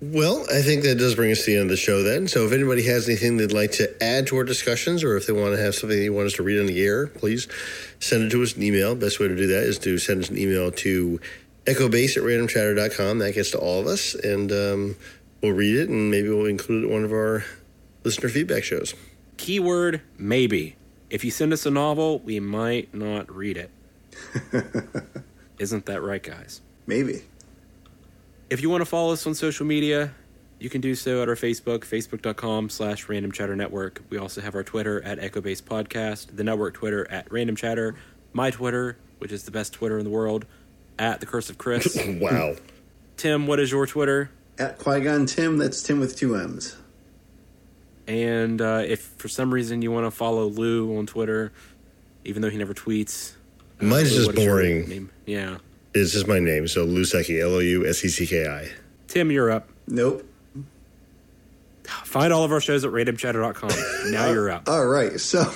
Well, I think that does bring us to the end of the show then. So if anybody has anything they'd like to add to our discussions, or if they want to have something they want us to read on the air, please send it to us in email. Best way to do that is to send us an email to echobase@randomchatter.com. That gets to all of us, and we'll read it, and maybe we'll include it in one of our listener feedback shows. Keyword, maybe. If you send us a novel, we might not read it. Isn't that right, guys? Maybe. If you want to follow us on social media, you can do so at our Facebook, facebook.com/Random Chatter Network. We also have our Twitter at Echobase Podcast, the network Twitter at Random Chatter, my Twitter, which is the best Twitter in the world, at The Curse of Chris. Wow. Tim, what is your Twitter? At Qui-Gon Tim, that's Tim with 2 M's. And if for some reason you want to follow Lou on Twitter, even though he never tweets. Mine's Lou, just what is your boring. name? Yeah. It's just my name, so Lou Secchi, Loussecki. Tim, you're up. Nope. Find all of our shows at randomchatter.com. Now you're up. All right, so...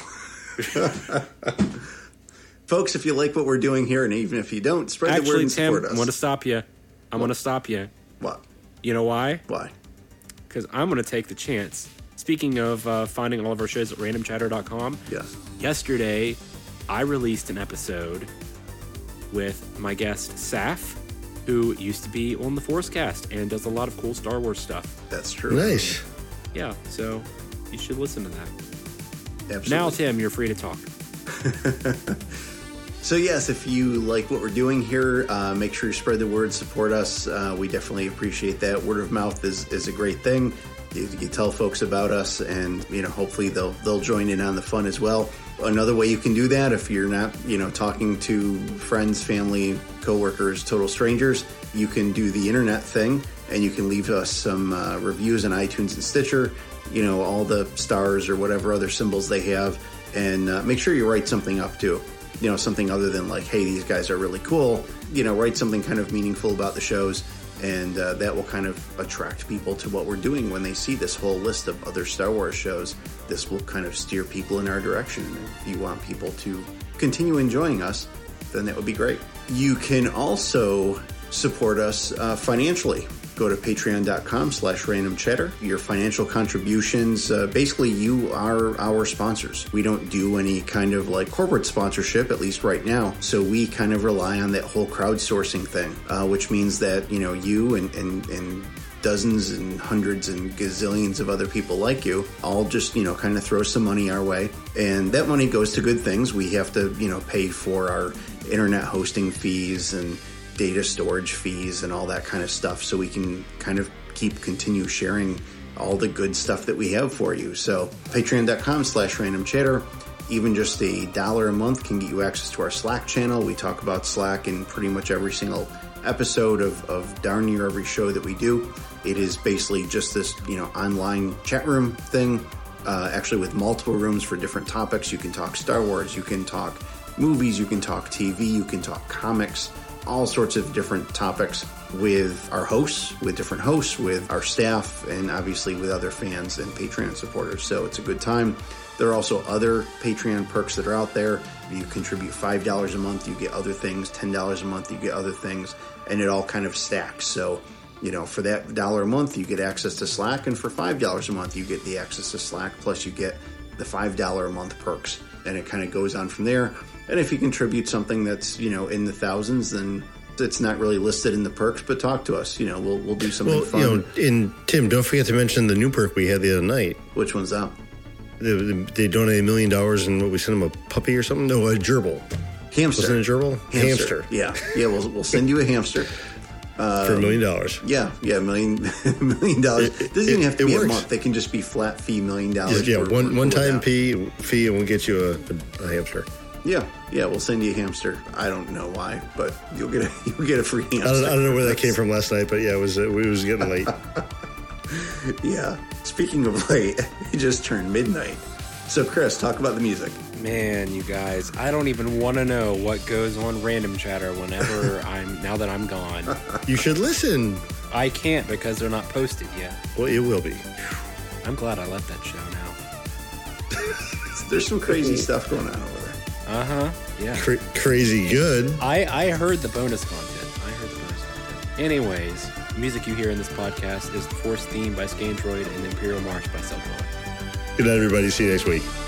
Folks, if you like what we're doing here, and even if you don't, spread the word and Tim, support us. I'm going to stop you. I'm going to stop you. What? You know why? Why? Because I'm going to take the chance. Speaking of finding all of our shows at randomchatter.com, Yes. yesterday I released an episode with my guest, Saf, who used to be on the Forcecast and does a lot of cool Star Wars stuff. That's true. Nice. Yeah, so you should listen to that. Absolutely. Now, Tim, you're free to talk. So yes, if you like what we're doing here, make sure you spread the word, support us. We definitely appreciate that. Word of mouth is a great thing. You tell folks about us, and hopefully they'll join in on the fun as well. Another way you can do that, if you're not talking to friends, family, coworkers, total strangers, you can do the internet thing, and you can leave us some reviews on iTunes and Stitcher. All the stars or whatever other symbols they have, and make sure you write something up too. Something other than like, hey, these guys are really cool. Write something kind of meaningful about the shows, and that will kind of attract people to what we're doing when they see this whole list of other Star Wars shows. This will kind of steer people in our direction. And if you want people to continue enjoying us, then that would be great. You can also support us financially. Go to patreon.com/randomchatter. Your financial contributions, basically you are our sponsors. We don't do any kind of like corporate sponsorship, at least right now. So we kind of rely on that whole crowdsourcing thing, which means that, you and dozens and hundreds and gazillions of other people like you all just, kind of throw some money our way. And that money goes to good things. We have to, pay for our internet hosting fees and data storage fees and all that kind of stuff, so we can kind of continue sharing all the good stuff that we have for you. So patreon.com/randomchatter. Even just $1 a month can get you access to our Slack channel. We talk about Slack in pretty much every single episode of darn near every show that we do. It is basically just this, online chat room thing, actually with multiple rooms for different topics. You can talk Star Wars, you can talk movies, you can talk TV, you can talk comics, all sorts of different topics with our hosts, with different hosts, with our staff, and obviously with other fans and Patreon supporters. So it's a good time. There are also other Patreon perks that are out there. If you contribute $5 a month, you get other things. $10 a month, you get other things. And it all kind of stacks. So, for that $1 a month, you get access to Slack. And for $5 a month, you get the access to Slack. Plus you get the $5 a month perks. And it kind of goes on from there. And if you contribute something that's, in the thousands, then it's not really listed in the perks, but talk to us. We'll do something fun. And Tim, don't forget to mention the new perk we had the other night. Which one's that? They donated $1 million, and what, we sent them a puppy or something? No, a gerbil. Hamster. Wasn't it a gerbil? Hamster. Yeah. We'll send you a hamster. For $1 million. Yeah, $1 million. It doesn't even have to be a month. They can just be flat fee $1 million. Yeah, one time fee, and we'll get you a hamster. Yeah, we'll send you a hamster. I don't know why, but you'll get a free hamster. I don't know where that came from last night, but yeah, it was getting late. Yeah. Speaking of late, it just turned midnight. So, Chris, talk about the music. Man, you guys, I don't even want to know what goes on Random Chatter whenever now that I'm gone. You should listen. I can't because they're not posted yet. Well, it will be. I'm glad I left that show now. There's some crazy stuff going on over there. Uh-huh, yeah. Crazy good. I heard the bonus content. Anyways, music you hear in this podcast is the Force theme by Scandroid and Imperial March by Subway. Good night, everybody. See you next week.